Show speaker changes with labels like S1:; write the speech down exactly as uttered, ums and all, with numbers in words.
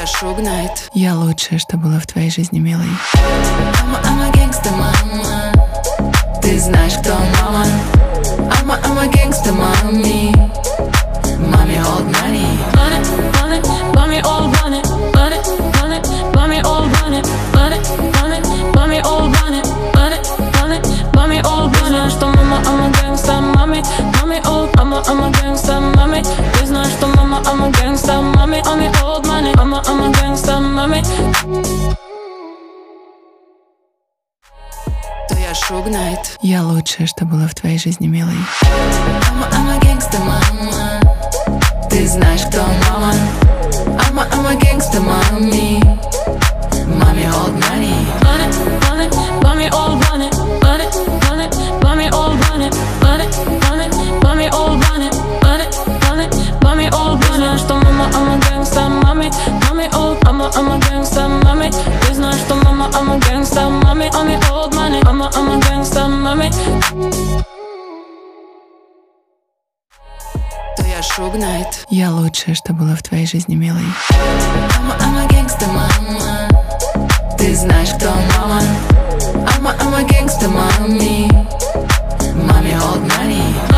S1: я Шуг Найт.
S2: Я лучшее, что было в твоей жизни, милый.
S1: Ама, ама, гэнгста, мама. Ты знаешь, кто мама. Ама, ама, гэнгста, мами. Мами, old money.
S3: Run it, run it, mommy, all run it. Run it, run it, mommy, all run it. Run it, run it, mommy, all run it. Run it, run it, mommy, all run it. Ты знаешь, что мама, ама, гэнгста, мами. Мами, all, ама, ама, гэнгста, мами. Ты знаешь, что мама, ама, гэнгста, мами. Мами, old money, ама, ама, гэнгста, мами.
S1: То я Шуг Найт.
S2: Я лучшее, что было в твоей жизни, милый.
S1: Ама, ама, гэнгста, мама. Ты знаешь, кто мама. Ама, ама, гэнгста, мами. Мами, old money.
S3: Run it, run it, mommy, all run it. Run it, run it, mommy, all run it. Run it, run it, mommy, all run it. Run it, run it, mommy, all run it. Ты знаешь, что мама, ама, гэнгста, мами. Мами, all, ама, ама, гэнгста, мами. Ты знаешь, что мама, ама, гэнгста, мами. Мами, old money, ама, ама, гэнгста, мами.
S1: То я Шуг Найт.
S2: Я лучшее, что было в твоей жизни, милый.
S1: Ама, ама, гэнгста, мама. Ты знаешь, кто мама. Ама, ама, гэнгста, мами. Мами, old money.